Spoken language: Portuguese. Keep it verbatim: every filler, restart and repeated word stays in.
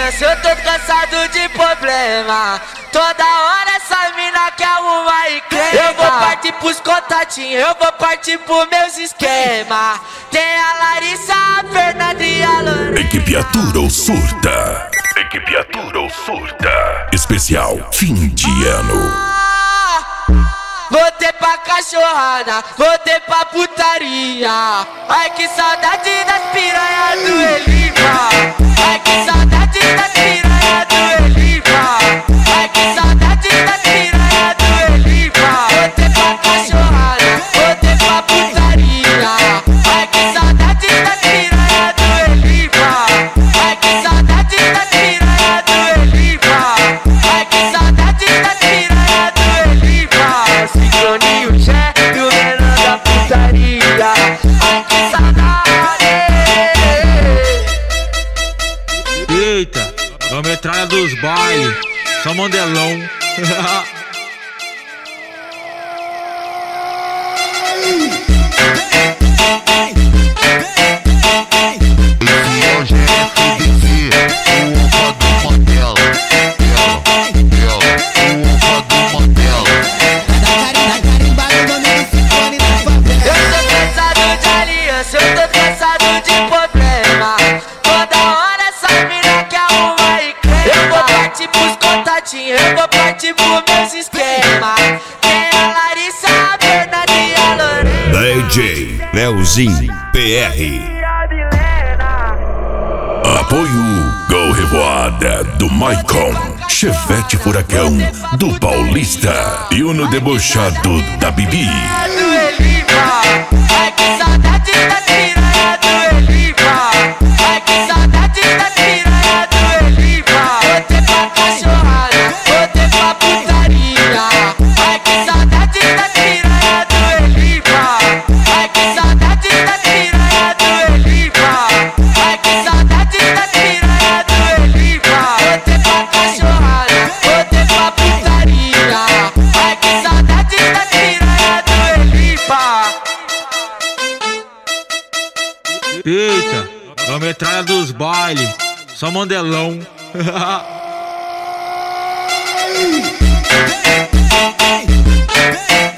aliança, eu tô cansado de problema. Toda hora essa mina quer arrumar e crema. Eu vou partir pros contatinhos, eu vou partir pros meus esquemas. Tem a Larissa, a Fernanda e a Lorena. Equipe Atura ou Surta. Equipe Atura ou Surta. Especial fim de ano. Voltei pra cachorrada, voltei pra putaria. Ai que saudade das piranhas do Elipa. Ai que saudade das piranhas do Elipa. Ai que saudade das piranhas do Elipa. Voltei pra cachorrada, voltei pra putaria. Ai que saudade das piranhas do Elipa. Ai que saudade das piranhas do Elipa. Ai que saudade das piranhas do Elipa. Sincroninho, Jé e o menor da putaria. Ai que saudade. Eita, é a metralha dos bailes, só mandelão. Eu tô cansado de problema. Toda hora essa mina quer arrumar e crema. Eu vou partir pros contatinhos, eu vou partir pros meus esquemas. Tem a Larissa, a Fernanda e a Lorena. D J Leozinho P R. Apoio Gol Revoada do Maicon, Chevette Furacão do Paulista e Uno Debochado da Bibi. Ai que saudade das piranhas do Elipa. Ai que saudade das piranhas do Elipa. Voltei pra cachorrada, voltei pra putaria. Ai que saudade das piranhas do Elipa. Ai que saudade das piranhas do Elipa. Ai que saudade das piranhas do Elipa. Voltei pra cachorrada, voltei pra putaria. Ai que saudade das piranhas do Elipa. Eita, é a metralha dos bailes, só mandelão. Hey, hey, hey.